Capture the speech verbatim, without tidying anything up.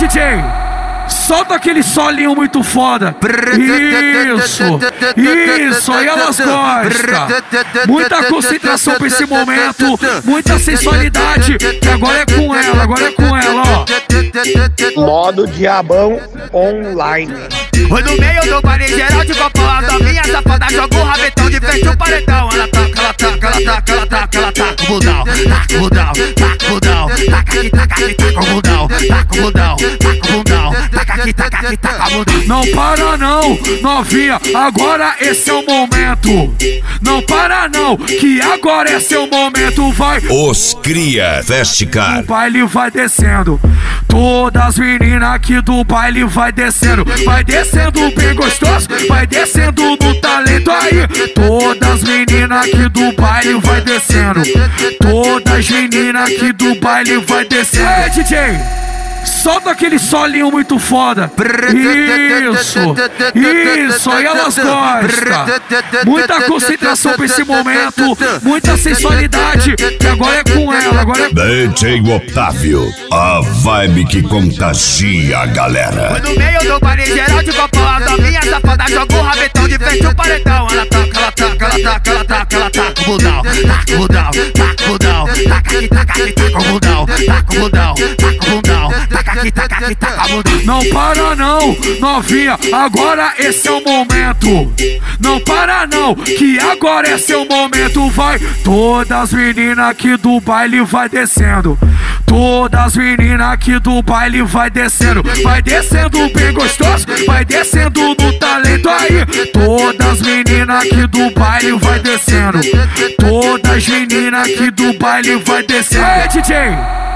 D J, solta aquele solinho muito foda. Isso, isso, aí elas gostam. Muita concentração pra esse momento, muita sensualidade. Que agora é com ela, agora é com ela, ó. Modo Diabão Online. Foi no meio do baile geral de copo, a minha safada joga o rabetão de frente o paredão. Ela taca, ela taca, ela taca, ela taca, ela taca o budão, taca o budão, taca o budão, taca aqui, taca aqui, taca o budão, taca o budão, taca o budão, taca aqui, taca aqui, taca o budão. Não para não, novinha, agora esse é o momento. Não para não, que agora é seu momento, vai. Os Cria Festicar. O baile vai descendo, todas as meninas aqui do baile vai descendo. Vai descendo bem gostoso, vai descendo no talento aí. Todas as meninas aqui do baile vai descendo. Todas as meninas aqui do baile vai descendo. Ei, D J, solta aquele solinho muito foda. Isso, isso, aí elas gostam. Muita concentração pra esse momento, muita sensualidade. Que agora é com ela, agora é com D J Otávio, a vibe que contagia a galera. Foi no meio do baile geral de copo, a minha safada joga o rabetão de frente o paredão. Ela taca, ela taca, ela taca, ela taca, ela taca o budão, taca o budão, taca o budão, taca aqui, taca aqui, taca o budão, taca o budão, taca o budão, taca aqui, taca aqui, taca o budão. Não para não, novinha, agora esse é o momento. Não para não, que agora é seu momento, vai. Todas as meninas aqui do baile vai descendo. Todas as meninas aqui do baile vai descendo. Vai descendo bem gostoso, vai descendo no talento aí. Todas as meninas aqui do baile vai descendo. Todas as meninas aqui do baile vai descendo. Ei, D J,